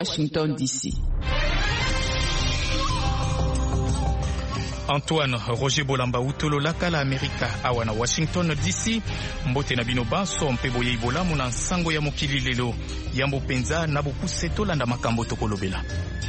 Washington DC. Antoine Roger Bolamba utololaka la Amerika awa na Washington DC. Mbote na bino baso mpe boye ibolamu na nsango ya mokili lelo. Yambo penza na bokuse tolanda makambo tokolobela.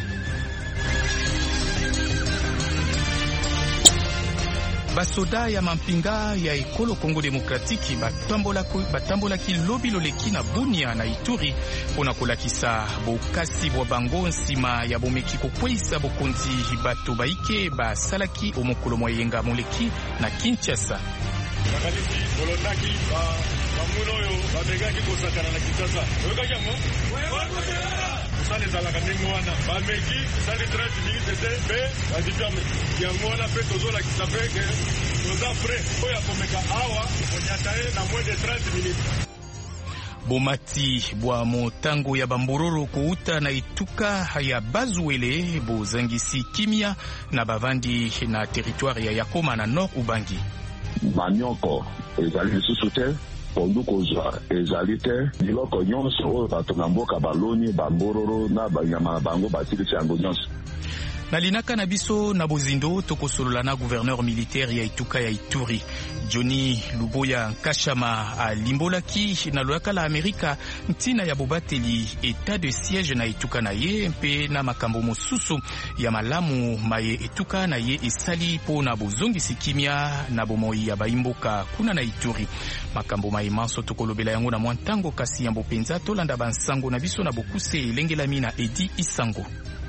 Basoda ya mampinga ya ekolo Kongo Demokratiki batambolaki lobi loleki na Bunia na Ituri pona kolakisa bokasi bwa bango nsima ya bomeki kokweyisa bokonzi bato baike basalaki omokolo mwayenga moleki na Kinshasa. Bakalisi bolondaki bamuno oyo babengaki kosakana na Kinshasa. Oyokaki yango? Sale ezalaka ndenge wana bameki sale 30 minutes ete mpe badipame yango wana mpe tozolakisa mpe ke toza pre oyo akomeka awa onyata ye na moins de 30 minutes. Bomati bwa motango ya bambororo kouta na ituka ya Bazuele bozangisi kimia na bavandi na territoire ya Yakoma na Nord Ubangi. Manyoko ezali lisusu te pondu kozwa ezali te biloko nyonso oyo bato na mboka baloni bambororo na banyama bango batilisi yango nyonso. Nalinaka na biso na bozindo tokosolola na gouverneur militaire ya ituka ya Ituri Johnny Luboya Nkashama alimbolaki na loaka la Amerika ntina ya bobateli état de siège na ituka na ye mpe na makambo mosusu ya malamu maye ituka na ye esali po na bozongisi kimia na bomoi ya baimboka kuna na Ituri. Makambo maye manso tokolobela yango na mwantango kasi yambo penza tolanda bansango na biso na bokuse elengelami na Edi Isango.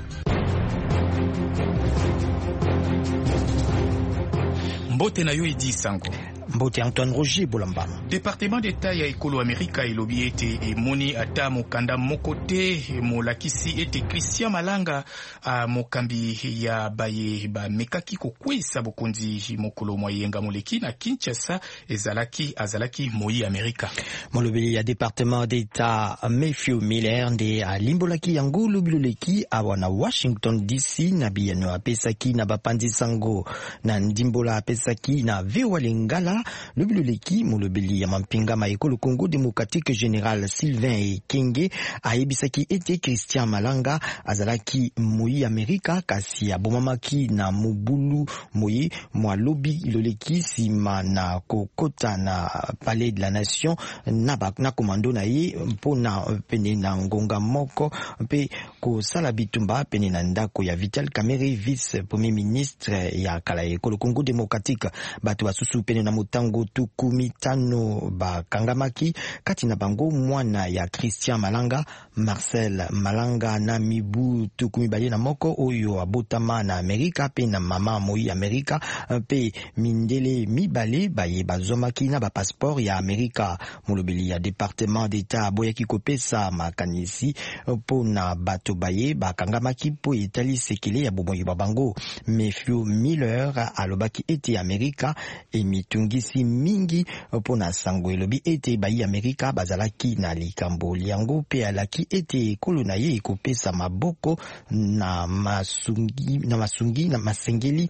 Mbote na yo Edi Isango. Mbote Antoine Roger Bolamba. Département d'État ya ekolo Amerika elobi ete emoni ata mokanda mokote molakisi ete Christian Malanga mokambi ya baye ba mekaki kokwesa bokonzi mokolo mwayenga moleki na Kinshasa azalaki moi Amerika. Molobeli ya Département d'État Matthew Miller nde alimbolaki yango lobiloleki awa na Washington DC na biyano apesaki na bapanzi sango na ndimbola apesaki na VOA Lingala. Lobiloleki molobeli ya mampinga ma ekolo Congo Démocratique Général Sylvain Ekenge ayebisaki ete Christian Malanga azalaki moi Amerika kasi abomamaki na mobulu moi mwa lobi loleki sima na kokota na Palais de la Nation na komando na ye mpona pene na ngonga moko mpe kosala bitumba pene na ndako ya Vital Kamerhe vice premier ministre ya kala ekolo Congo Démocratique. Bato basusu pene na motango tukumitano bakangamaki kati na bango mwana ya Christian Malanga Marcel Malanga na mibu tukumibali na moko oyo abotama na Amerika pe na mama moi Amerika pe mindele mibale baye bazomaki na ba passeport ya Amerika. Molobeli ya Département d'État boyaki kopesa makanisi po na bato baye bakangamaki po etali sekele ya bomoyi babango. Matthew Miller alobaki ete Amerika emitungisi mingi po na sango elobi ete bayi Amerika bazalaki na likambo liango pe alaki ete ekolo na ye ekopesa maboko na masungi na masengeli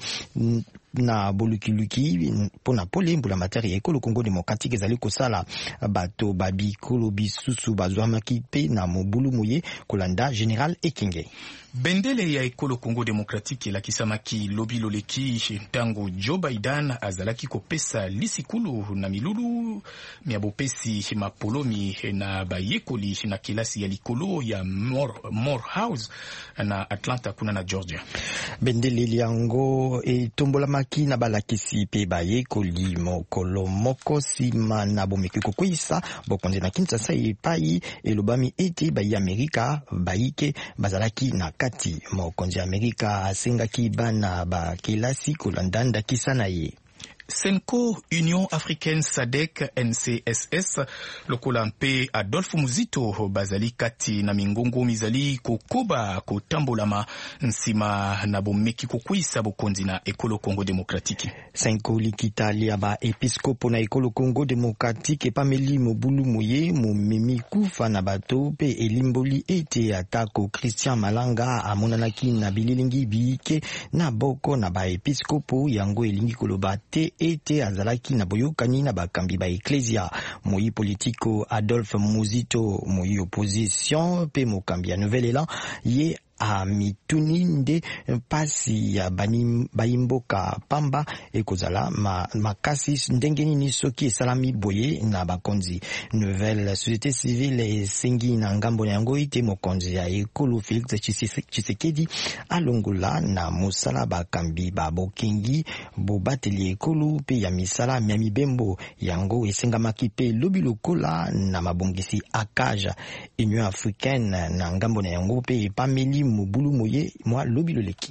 na bolukiluki pona polembo la materi ya ekolo Congo Démocratique ezali kosala bato babikolo bisusu bazwamaki pe na mobulu moye kolanda Général Ekenge. Bendele ya ekolo Congo Démocratique lakisamaki lobi loleki ntango Joe Biden azalaki kopesa lisikulu na milulu miabopesi mapolomi na bayekoli na kilasi ya likolo ya Morehouse na Atlanta kuna na Georgia. Bendele liango etombolamaki na balakisi pe bayekoli mokolo moko sima na bomeki kokwisa bokonzi na Kinshasa epai elobami ete bayi Amerika bayike bazalaki na kati mokonzi Amerika asengaki bana ba kelasi kolandanda kisana ye. Senko Union Africaine SADC NCSS lokola mpe Adolphe Muzito bazali kati na mingongo mizali kokoba kotambolama nsima na bomeki kokwisa bokonzi na ekolo Congo Démocratique. Senko likitali aba episkopo na ekolo Congo Démocratique pameli mobulu moye momemi kufa na bato pe elimboli ete atako Christian Malanga amonanaki na bililingi biike na boko na ba episkopo yango elingi koloba te ete azalaki na boyokani na bakambi ba Ecclesia. Moi politiko Adolphe Muzito moi opposition pe mokambi ya Nouvel Élan ye a mituni nde pasi ya baimboka pamba ekozala makasi ndenge nini soki esalami boye na bakonzi. Nouvelle société civile esengi na ngambo na yango ite mokonzi ya ekolo Félix Tshisekedi alongola na mosala bakambi babokengi bobateli ekolo pe ya misala ya mibembo yango esengamaki pe lobi lokola na mabongisi akaja. Union africaine na ngambo na yango pe epameli mobulu moye mwa lobi loleki.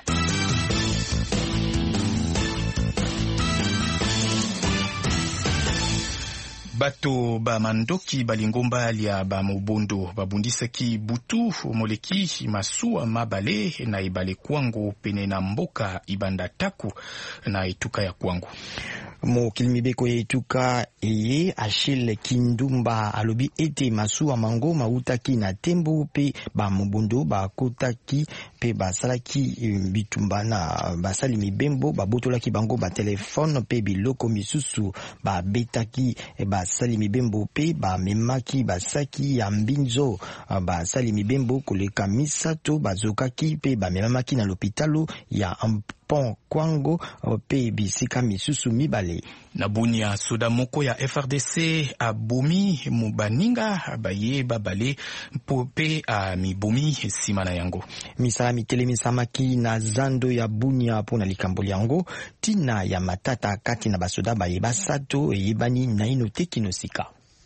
Bato ba mandoki balingomba lia ba mobondo babundisaki butu moleki masuwa mabale na ibale kwango pene na mboka ibanda taku na etuka ya kwango. Mokili mibeko ya etuka eye Achille Kindumba alobi ete masuwa mango mautaki na tembo pe ba mobondo bakotaki pe basalaki bitumba na basali mibembo babotolaki bango ba telefone pe biloko misusu babetaki basali mibembo pe bamemaki basaki ya mbinzo basali mibembo koleka misato bazokaki pe bamemaki na lopitalo ya pont kwango pe bisika misusu mibale. Na Bunia soda moko ya FRDC abomi mubaninga baye babale pope a mibomi sima na yango. Misala mitele misamaki na zando ya Bunia pona likambo yango tina ya matata kati na basoda baye basato eyebani na ino tekinosika.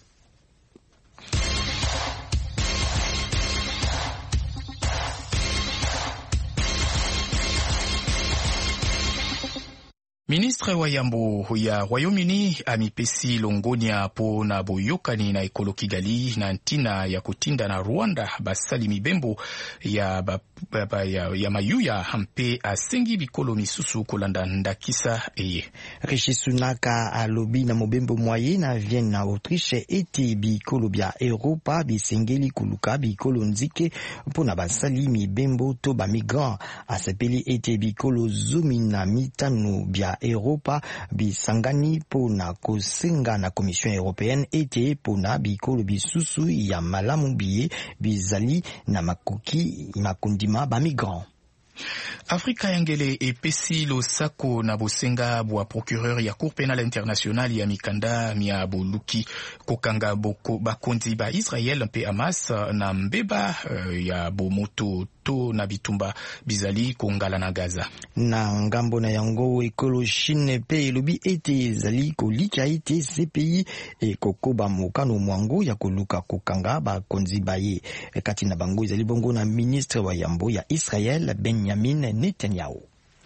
Ministre wa yambo ya Royaume-Uni amipesi longonia po na boyokani na ekolo Kigali na ntina ya kutinda na Rwanda basali mibembo ya mayuya hampe asengi bikolo misusu kolanda ndakisa eye. Rishi Sunaka alobi na mobembo mwaye na Vienne na Autriche eti bikolo bya Europa bisengeli kuluka bikolo nzike po na basali mibembo to ba migrant asepeli eti bikolo zumi na mitano bya Europa bisangani po na kosenga na Commission européenne ete po na bikolo bisusu ya malamu biye bizali na makoki makundima ba migrant. Afrika yangele epesi losako na bosenga bwa procureur ya Cour pénale internationale ya mikanda mia boluki kokanga boko bakonzi ba Israel mpe Hamas na mbeba ya bomoto to na bitumba bizali kongala na Gaza. Na ngambo na yango ekolo Chine pe elobi ete zali kolika ete CPI kokoba mokano mwango ya koluka kokanga bakonzi baye kati na bango ezali bongo na ministre wa yambo ya Israel Benjamin Netanyahu.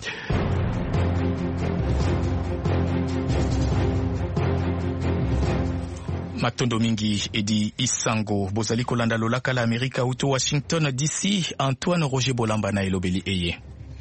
Matondo mingi edi isango bozali kolanda lolaka la Amerika uto Washington DC. Antoine Roger Bolamba na elobeli eye.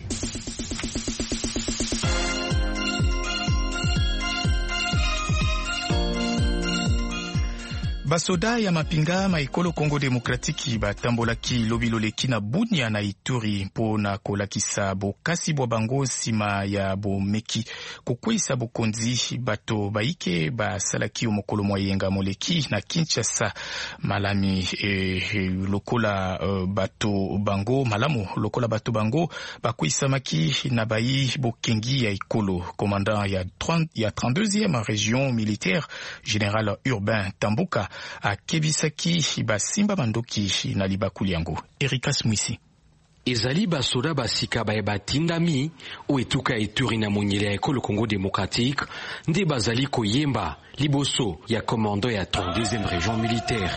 Basoda ya mapinga maikolo Kongo Demokratiki batambolaki lobiloleki na Bunia na Ituri mpo na kolakisa bokasi bwa bango sima ya bomeki kokwisa bokonzi bato baike basalaki mokolo moyenga moleki na Kinshasa malami lokola bato bango malamu lokola bato bango bakwisa maki na bayi bokengi ya ikolo. Commandant ya 32e région militaire général Urbain Tambuka akebisaki basimba bandoki na libakuli yango. Erika Smisi. Ezali basoda basika baye batindami oetuka Ituri na monyele ya ekolo Congo démocratique nde bazali koyemba liboso ya commandant ya 32e région militaire.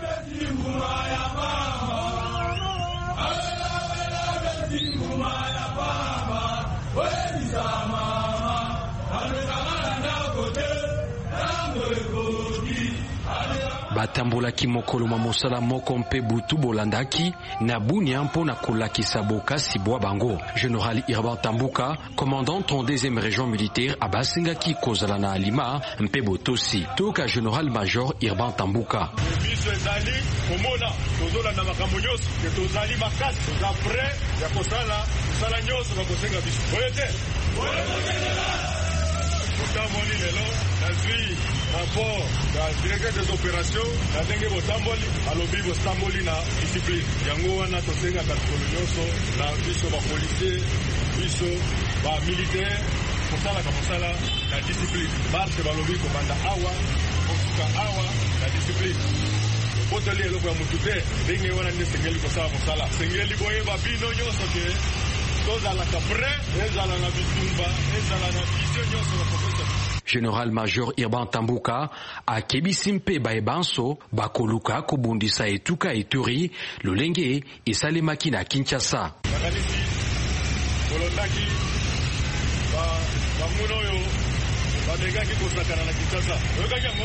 Batambolaki mokolo mosala moko mpe butu bolandaki na Bunia mpo na kolakisa bokasi bwa bango. Général Urbain Tambuka, commandant 32e région militaire, abasengaki kozala na alima mpe botosi. Toka Général Major Urbain Tambuka. Biso ezali komona tozolanda makambo nyonso ke tozali makasi toza prêt ya kosala nyonso bakosenga biso. Oyo te botamboli lelo nazwi rapport ya directeur des opérations na ndenge botamboli alobi botamboli na discipline yango wana tosengaka mikolo nyonso na biso bapolisier biso bamilitaire kosalaka mosala na discipline marche balobi kobanda awa kosuka awa na discipline botoli eloko ya mutu te ndenge wana nde sengeli kosala mosala sengeli boyeba bino nyonso ke tozalaka pre ezala na bitumba ezala na visio nyonso na profesa. Général-Major Irban Tambuka akebisi mpe bayebanso bakoluka kobundisa etuka Ituri lolenge esalemaki na Kinshasa. Nakanisi kolondaki bamuna oyo babengaki kosakana na Kinshasa oyokaki yango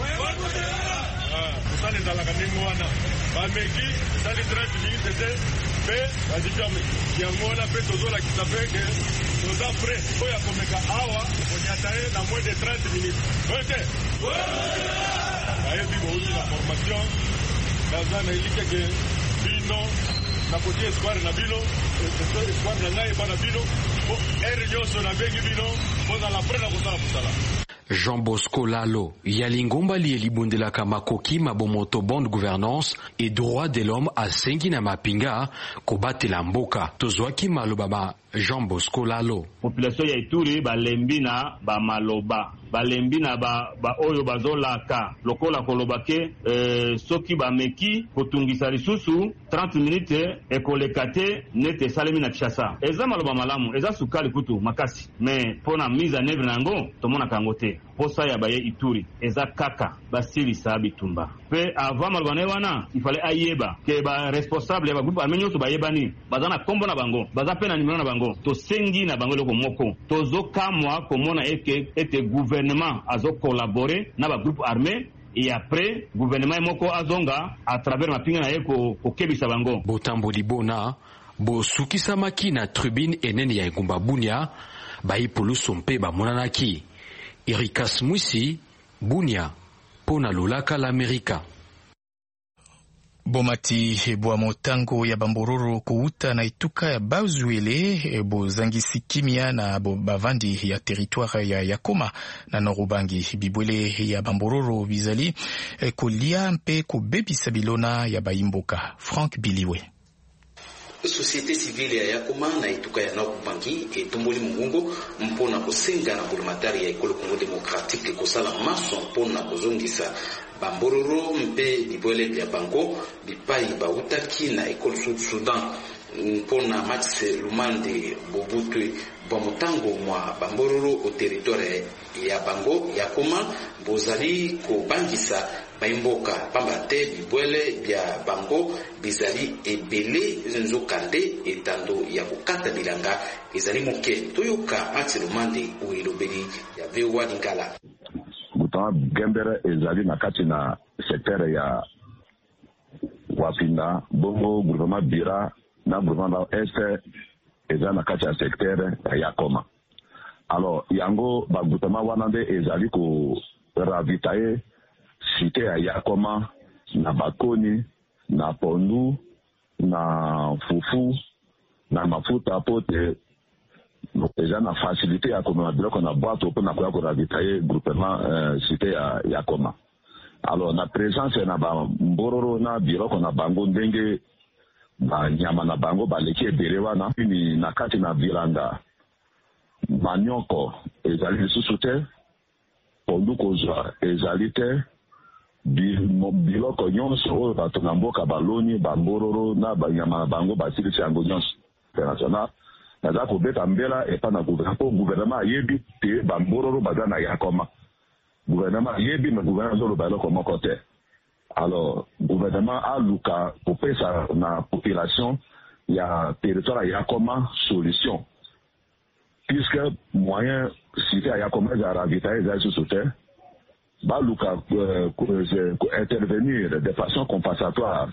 kosala ezalaka ndenge wana bameki esali 30 minutes te mpe badifame yango wana mpe tozolakisa mpe ke toza pre oyo akomeka awa konyata ye na moins de 30 minutes oyo te bayebi bouti na formation naza na elike ke bino nakotia espoir na bino espoir na ngai eba na bino po ere nyonso nabengi bino mpozala pre na kosala mosala. Jean Bosco Lalo yalingomba lielibundelaka makoki mabomoto bonne gouvernance et droit de l'homme asengi na mapinga kobatela mboka tozwaki maloba ba Jean Bosco Lalo. Population ya Ituri balembi na ba maloba balembi na ba oyo bazolaka lokola kolobake soki bameki kotungisa lisusu 30 minutes ekolekate nete salemi na Kinshasa eza maloba malamu eza sukali kutu makasi mais pona mise en œuvre nango tomona kango te posa ya baye Ituri eza kaka basilisa bitumba pe avant malobane wana ifale ayeba ke ba responsable ya ba groupe armé nyonso bayebani bazana kombo na bango baza pe na numero na bango tosengi na bango loko moko tozokamwa komona ete gouvernement azo collaborer na ba groupe armé et après gouvernement moko azonga à travers mapinga na yeko kokebisa bango botamboli bona bosukisa makina tribune enene ya Ngumba Bunia baipuluso mpe bamonanaki. Erikas Mwisi Bunia pona lolaka l'Amerika. Bomati bwa motango ya bambororo kuuta na ituka ya Bazuele bozangisi kimia na bavandi ya territoire ya Yakoma na Norubangi bibwele ya bambororo bizali kolia mpe kubebisa bilona ya baimboka. Frank Biliwe. Société civile ya Yakoma na ituka ya Norubangi etumboli mungungo mpona kosenga na bulumatari ya ekolo Congo démocratique kosala maso mpona kozongisa bambororo mpe bibwele bya bango bipai bautaki na ekolo Sud Sudan mpona Max Lumande Bobutwe bwa motango mwa bambororo au territoire ya bango Yakoma bozali kobangisa baimboka pamba te bibwele bya bango bizali ebele nzokande etando ya kokata bilanga ezali moke toyoka Max Lumande oelobeli ya VOA Lingala. Butama Gembere ezali na kati na secteur ya Wapinda bongo gouvernement Bira na gouvernement Est ezali na kati ya secteur ya Yakoma. Alors yango ba gouvernement wana nde ezali ko ravitailler cité ya Yakoma na Bakoni na Pondu na Fufu na mafuta pote eza na facilité ya komona biloko na boîte pour na ko ravitailler groupement cité ya Yakoma. Alors na présence na ba mbororo na biloko na bango ndenge ba nyama na bango baleki ebele wana ni na kati na bilanga manyoko ezali lisusu te pondu kozwa ezali te biloko nyonso oyo bato na mboka baloni bambororo na banyama na bango basilisi yango nyonso international naza kobeta mbela epa na gouvernement ayebi te bambororo baza na Yakoma gouvernement ayebi me gouvernement azoloba eloko moko te. Alors gouvernement aluka kopesa na population ya territoire ya Yakoma solution puisque moyen cité ya Yakoma za ravitailler za sous-terre baluka intervenir de façon compensatoire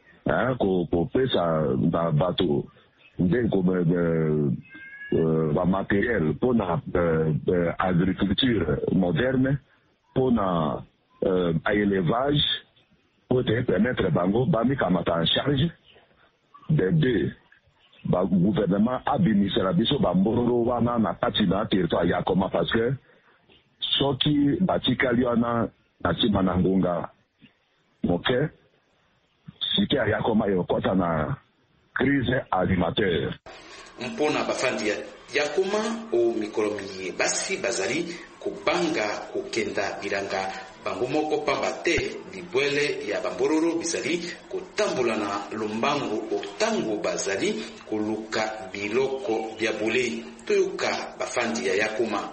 kopesa na bato nde ba matériel pour na agriculture moderne pour na élevage pour te permettre bango bamikamata en charge des deux ba gouvernement administra biso bambororo wana na kati na territoire Yakoma parce que soki batikali wana na nsima na ngunga moke sike ya koma ekota na crise alimentaire. Mpona bafandi ya koma o mikolo miye basi bazali kubanga kokenda bilanga bango moko pamba te libwele ya bambororo bizali kotambola na lombango otango bazali koluka biloko bya bule. Toyoka bafandi ya yakoma.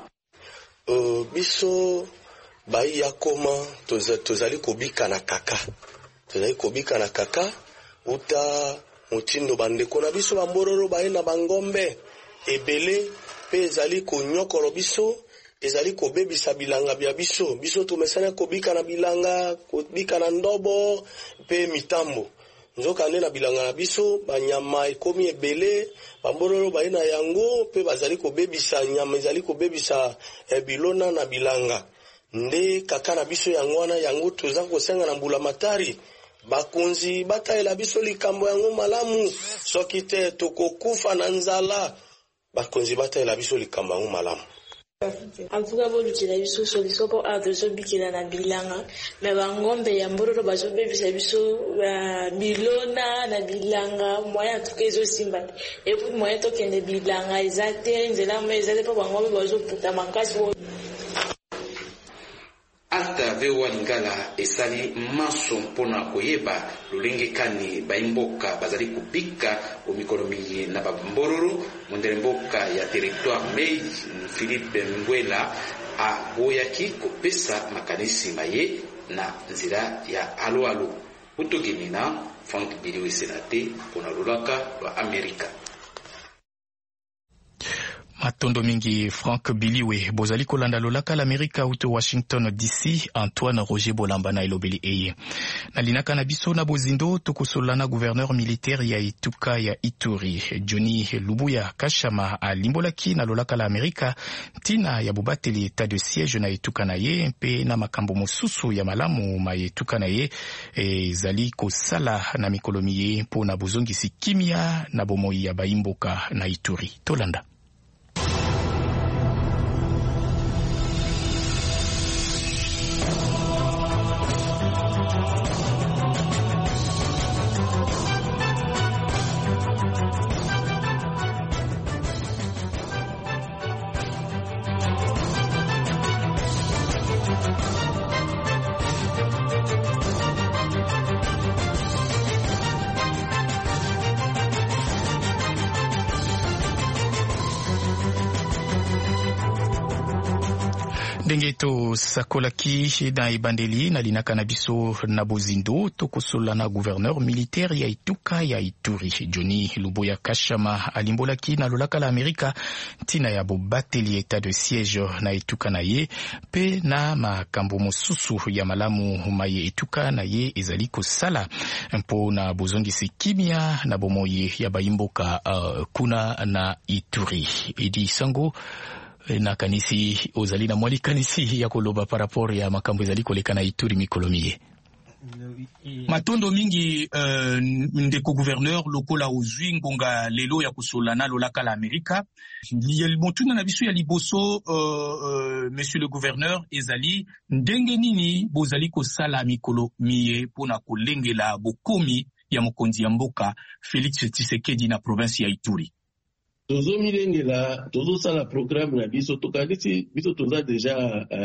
Biso bai yakoma tozali kobika na kaka. Tozali kobika na kaka uta motindo bandeko na biso bambororo baye na bangombe ebele pe ezali konyokolo biso, ezali kobebisa bilanga bya biso. Biso tumesana kobika na bilanga, kobika na ndobo pe mitambo. Nzoka nde na bilanga na biso banyama ekomi ebele, bambororo baye na yango pe bazali kobebisa nyama, ezali kobebisa bilona na bilanga. Nde kaka na biso yango wana yango toza kosenga na mbula matari bakonzi bataela biso likambo yango malamu, soki te tokokufa na nzala. Bakonzi bataela biso likambo yango malamu. Avuga bolukila biso solution po adozo bikila na bilanga me bangombe ya mbororo bazobebisa biso bilona na bilanga moya tukezo simba epu moya tokende bilanga ezate nzela mo ezate po bangombe bazoputa makasi. Ata vewa lingala esali maso mpona koyeba lolenge kani baimboka bazali kubika omikolomi na bambororo mondele mboka ya territoire Mei. Philippe Ngwela aboyaki kopesa makanisi maye na nzira ya alo utogeni na Frank Biliwe Senate mpona lolaka lwa Amerika. Matondo mingi Frank Biliwe bozali kolanda lolaka l'Amerika uto Washington DC. Antoine Roger Bolamba na elobeli eye na linaka na biso na bozindo tokosolana gouverneur militaire ya Ituka ya Ituri Johnny Lubuya Kashama alimbolaki na lolaka l'Amerika tina ya bubateli état de siège na Ituka na ye mpe na makambo mosusu ya malamu ma Ituka na ye zali kosala na mikolomi ye mpo na bozongisi kimia na bomoi ya baimboka na Ituri. Tolanda. Ndenge to sakolaki na ibandeli na linaka na biso na bozindo tokosola na gouverneur militaire ya Ituka ya Ituri Johnny Lubuya Kashama alimbolaki na lolaka la Amerika tina ya bobateli état de siège na Ituka na ye pe na makambo mosusu ya malamu maye Ituka na ye ezali kosala mpo na bozongisi kimia na bomoi ya baimboka kuna na Ituri. Edi Sango na kanisi ozali na mwali kanisi ya koloba par rapport ya makambo ezali koleka na Ituri mikolomiye. Matondo mingi ndeko gouverneur lokola ozwi ngonga lelo ya kusolana lolaka la Amerika motuna na biso ya liboso monsieur le gouverneur ezali ndenge nini bozali kosala mikolo miye pona kolengela bokomi ya mokonzi ya mboka Félix Tshisekedi na province ya Ituri. Tozo milengela tozo sala programme na biso tokanisi biso toza déjà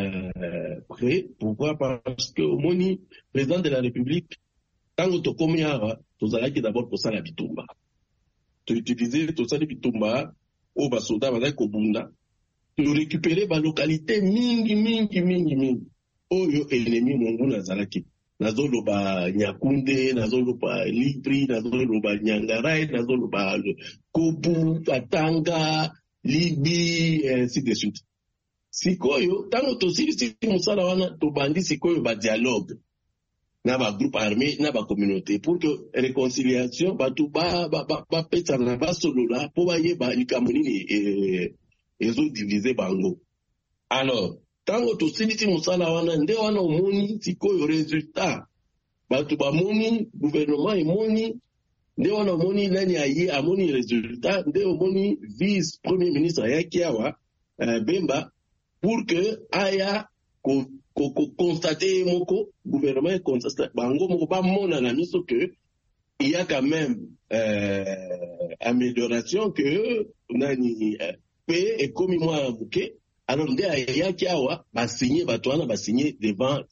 prêt. Pourquoi? Parce que moni président de la République tango tokomi awa tozalaki d'abord kosala bitumba to utiliser tosali bitumba o basoda bazali kobunda to récupérer ba localité mingi oyo ennemi monguna azalaki nazoloba Nyakunde, nazoloba Libri, nazoloba Nyangarai, nazoloba Kobu, Katanga, Libi, ainsi de suite. Sikoyo, tango tosili musala wana tobandi sikoyo ba dialogue na ba groupe armé na ba communauté pour que réconciliation batu ba pesa na ba solola po ba yeba likambo nini ezo diviser bango. Alors tango tosilisi musala wana nde wana omoni sikoyo resultat batu bamoni gouvernement emoni nde wana omoni nani aye amoni resultat nde omoni vice premier ministre ayaki awa Bemba pour que aya constater moko gouvernement constate bango moko ba mona na miso que il y a quand même amélioration que nani paix et comme moi muke alors nde ayaki awa ba signer batwana ba signer devant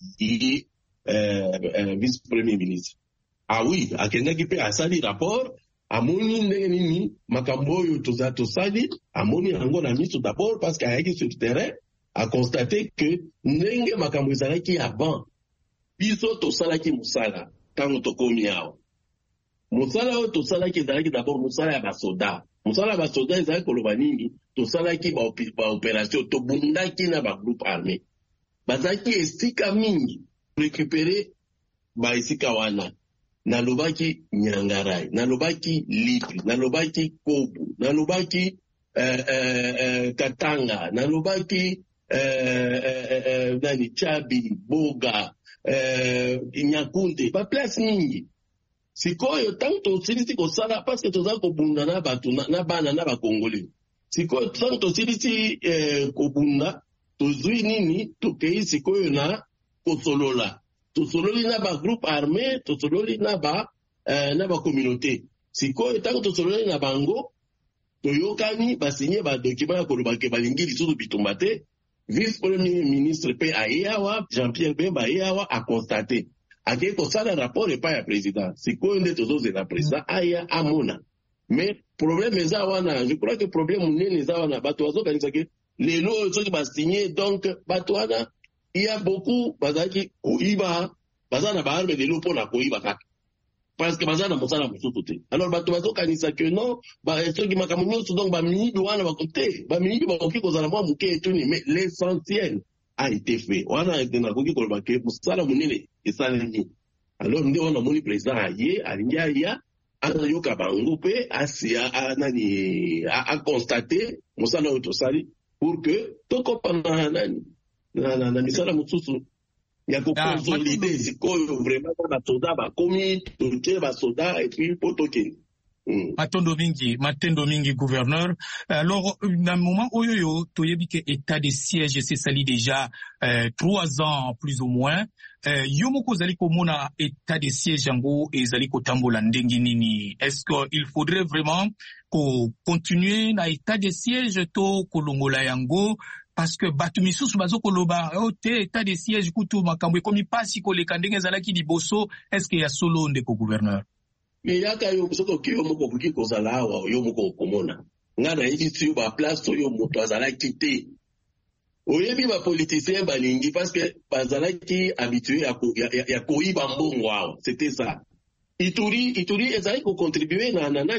vice premier ministre. Ah oui, akendaki pe asali rapport amoni ndenge nini makambo oyo tosali amoni yango na miso d'abord parce qu'ayaki sur terrain a constaté que ndenge makambo ezalaki avant biso tosalaki mosala ntango tokomi awa. Mosala oyo tosalaki ezalaki d'abord mosala ya basoda. Mosala ya basoda ezalaki koloba nini tosalaki baopération tobundaki na bagroupe armé. Bazalaki esika mingi récupérer baesika wana. Nalobaki Nyangarai, nalobaki Litri, nalobaki Kobu, nalobaki Katanga, nalobaki Chabi, Boga, Nyakunde, ba place mingi. Sikoyo tanto silisi kosala parce que toza kobunda na batu na bana na bakongole. Sikoyo tanto silisi kobunda tozui nini tokei sikoyo na kosolola. Tosololi na ba groupe armé, tosololi na ba communauté. Sikoyo tanto tosololi na bango toyokani basigné ba document koloba ke balingi lisusu bitumba te. Vice premier ministre pe ayewa Jean-Pierre Bemba ayewa a constaté. Ake kosala rapport epa ya président. Sikoyo nde tozozela président aya amona. Mais problème eza wana, je crois que problème munene eza wana bato bazokanisa ke lelo soki ba signé donc bato wana il y a beaucoup bazaki koiba bazana ba arme lelo pona koiba kaka. Parce que bazana mosala mosusu te. Alors bato bazokanisa que non ba soki makambo nyonso donc ba mingi wana bakote ba mingi bakoki kozala mwa muke etuni mais l'essentiel a été fait. Wana na koki koloba ke mosala munene esalemi. Alors nde wana moni président aye alingi aya ayoka bango pe asia nani a constater mosala oyo tosali pour que tokopana nani na misala mosusu ya koconsolide sikoyo vraiment basoda bakomi toke basoda et puis po tokende. Matendo mingi gouverneur. Alors na moment oyo toyebi ke état de siège c'est sali déjà 3 ans plus ou moins. Yo moko zali komona état de siège yango ezali kotambola ndenge nini? Est-ce qu'il faudrait vraiment ko continuer na état de siège to kolongola yango? Parce que batu misusu bazo koloba te état de siège kutu makambo ekomi pasi koleka ndenge ezalaki liboso. Est-ce que ya solo ndeko gouverneur? Mais yaka yo soko kiyo moko kuki kozala awa yo moko komona nga na yebi si ba place yo moto azalaki te oyebi ba politicien balingi parce que bazalaki habitué ya koiba mbongo awa. C'était ça. Ituri ezali ko contribuer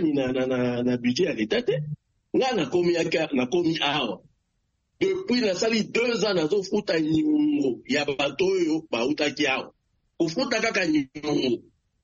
na budget ya l'état te nga na komi awa depuis na sali 2 ans nazo futa nyungu ya bato yo bautaki awa kofuta kaka nyungu.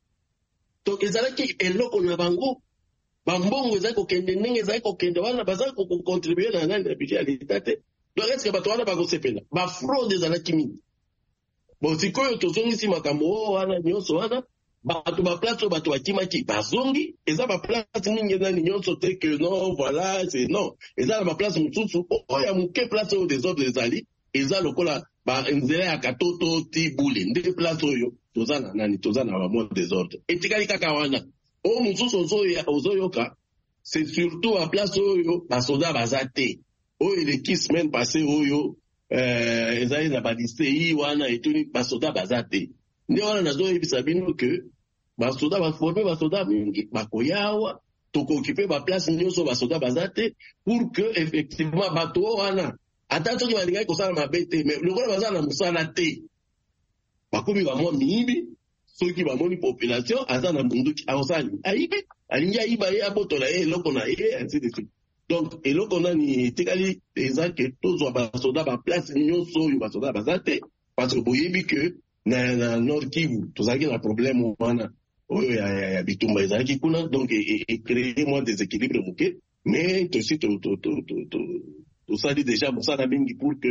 Donc ezalaki eloko na bango bambongo ezali kokende ndenge ezali kokende wana bazali kocontribuer na budget ya l'état te. Donc est-ce que bato wana bakosepela ba fraude ezalaki mingi. Bon sikoyo tozongisi makambo wana nyonso wana bato ba place bato bakimaki bazongi eza ba place mingi nani nyonso te que non voilà c'est non eza ba place mosusu oya muke place au désordre ezali eza lokola ba nzela ya katoto tibule nde place oyo tozana nani tozana ba mode désordre etikali kaka wana o mususu ozoyoka c'est surtout à place oyo basoda bazate oyo eleki semaine passée oyo ezali na balistei wana etuni basoda bazate nde wana nazoyebisa bino ke basoda baforme basoda mingi bakoyawa tokokipe baplace nyonso basoda bazate pour que effectivement bato wana ata soki balingaki kosala mabe te mais lokola baza na mosala te bakomi bamwa miyibi soki bamoni population aza na munduki aosali ayibi alingi ayiba ye abotola ye eloko na ye ainsi de suite. Donc eloko nani etikali eza ke tozwa basoda baplace nyonso oyo basoda baza te parce que boyebi ke na Nord Kivu tozalaki na problème wana oyo ya bitumba ezalaki kuna donc créer moins déséquilibre moke mais aussi tosali déjà mosala mingi pour que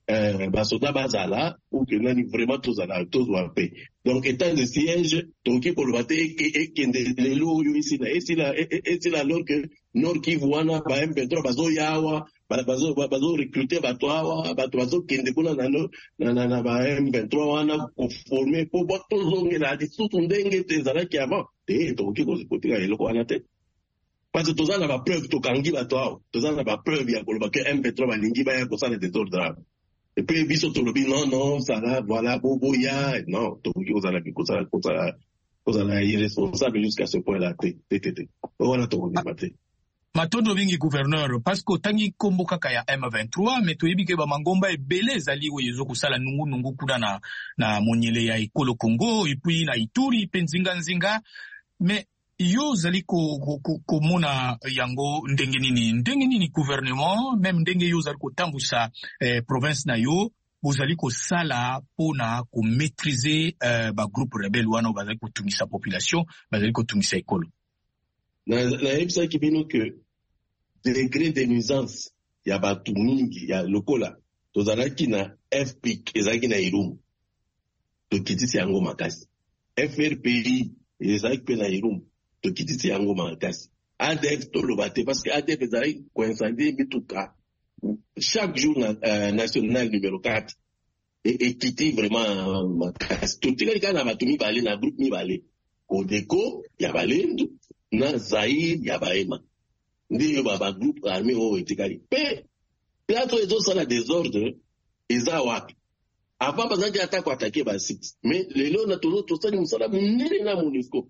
basoda bazala ou que nani vraiment tozala tozwa paix. Donc état de siège toki kolobate ekende lelo yo ici là alors que Nord Kivu wana ba M23 bazo yawa bazo recruter bato awa bato bazo kende kuna na ba M23 wana ko former po bato zongela lisusu ndenge tezalaki avant toki kotika eloko wana te. Parce que tozala ba preuve tokangi bato awa tozala ba preuve ya koloba ke M23 balingi baya kosala des ordres. Et puis, biso tolobi, non, ça va, voilà, boboya, non, toki kozala irresponsable jusqu'à ce point-là, voilà, tokoki bate. Matondo mingi gouverneur, parce que tangi kombo kaka ya M23, mais toyebi ke ba mangomba ebele ezali oyo ezokusala nungu kuna na monyele ya ekolo Congo, et puis na Ituri, pe nzinga, mais yo zali komona yango ndenge nini gouvernement même ndenge yo zali kotambusa province na yo bozali kosala pona ko maîtriser ba groupe rebelle wana bazali kotumisa population bazali kotumisa ekolo na yebisa kibino que degré de nuisance ya batu mingi ya lokola tozalaki na FPIC ezalaki na Irumu tokitisi yango makasi FRPI ezalaki pe na Irumu tokitisi yango makasi ADF toloba te parce que ADF ezalaki koincendie bituka chaque jour national numéro 4 et kiti vraiment makasi totikali kaka na bato mibale na groupe mibale Kodeko ya balendu na Zaire ya baema nde yo ba groupe armé oyo etikali pe plateau ezosala désordre eza wapi avant bazaki ata koatake ba site mais lelo na tosali mosala munene na MONUSCO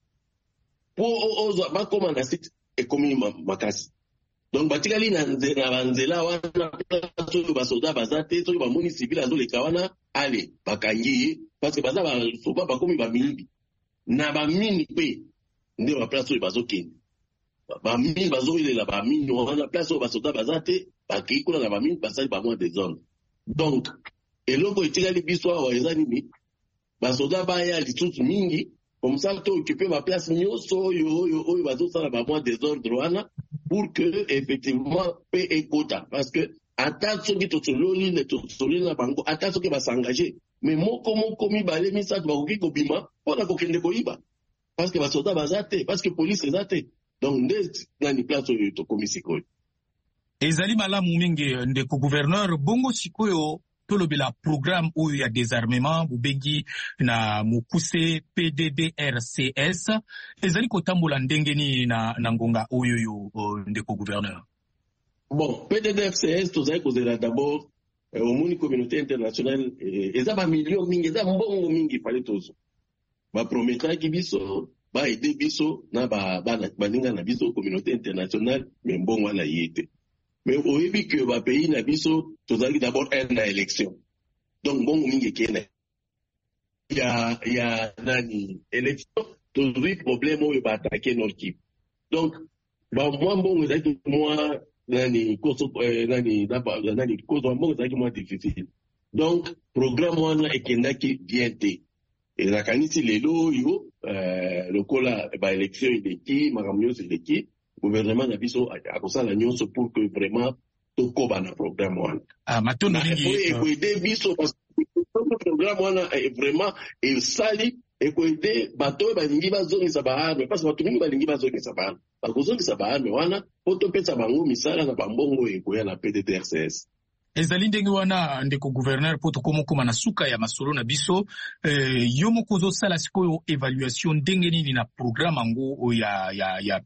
pour bakoma na site ekomi makasi donc batikali na banzela wana soki basoda baza te soki bamoni civil azoleka wana ale bakangi ye parce que baza basoba bakomi bamilibi na bamini mpe nde baplace oyo bazokende bamini bazoyelela bamini wana place oyo basoda baza te bakei kuna na bamini basali bamwa desordre donc eloko etikali biso awa eza nini basoda baya lisusu mingi comme ça to occuper ma place nyonso oyo bazosala bamwa desordre wana pour que effectivement pe ekota parce que ata soki tosololi na bango ata soki basengage mais moko mibale misato bakoki kobima mpona kokende koyiba parce que basoda baza te parce que police eza te donc nde nani place oyo tokomi sikoyo ezali malamu mingi ndeko gouverneur bongo sikoyo tolobela programme oyo ya désarmement bubengi na mukuse PDDRCS ezali kotambola ndenge nini na ngonga oyo yo ndeko gouverneur. Bon, PDDRCS tozali kozela d'abord omoni communauté internationale eza ba million mingi eza mbongo mingi pale tozo ba prometaki biso ba aider biso na baninga na biso communauté internationale mais mbongo na yete. Mais oyebi que ba pays na biso tozali d'abord na élection. Donc bongo mingi kena. Ya nani élection tozali problème oyo ba attaquer Nord Kivu. Donc ba moi bongo ezali moi nani koso nani koso bongo ezali moi difficile. Donc programme wana ekendaki bien te. Et la kanisi lelo yo lokola ba élection ileki makamyo ileki gouvernement na biso akosala nyonso pour que vraiment tokoba na programme wana matondo mingi ekoide biso parce que le programme wana vraiment esali ekoide bato balingi bazongisa baarme parce que bato mingi balingi bazongisa baarme bakozongisa baarme wana po topesa bango misala na bambongo ekoya na PDDRCS. Ezali ndenge wana ndeko gouverneur poto komokoma na suka ya masolo na biso yo mokozo sala sikoyo evaluation ndenge nini na programme ngo ya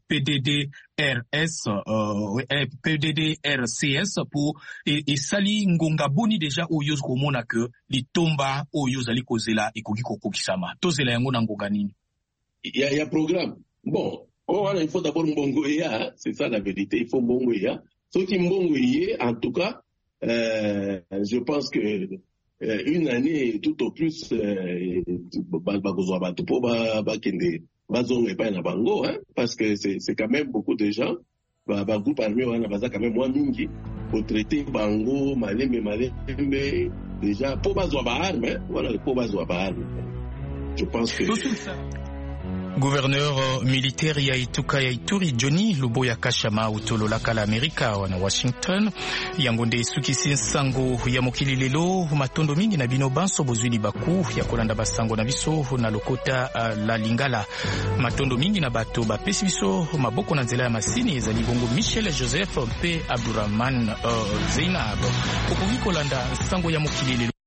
PDDRCS pour esali ngonga boni déjà oyo komona que litomba oyo zali kozela ekoki kokokisama tozela yango na ngonga nini ya programme bon il faut d'abord mbongo ya c'est ça la vérité il faut mbongo ya soki mbongo ye en tout cas je pense que une année tout au plus bakozwa bato po bakende bazonga epai na bango parce que c'est quand même beaucoup de gens ba groupe armé wana baza quand même moins mingi pour traiter bango malembe déjà po bazwa ba arme voilà po bazwa ba arme je pense que Gouverneur militaire ya Ituka ya Ituri Johnny Luboya Kashama utololaka la Amerika wana Washington yango nde sukisi nsango ya mokili lelo matondo mingi na bino banso bozwili baku ya kolanda basango na biso na lokota la Lingala matondo mingi na bato bapesi biso maboko na nzela ya masini ezali bongo Michel Joseph mpe Abdurrahman Zainab okoki kolanda nsango ya mokili lelo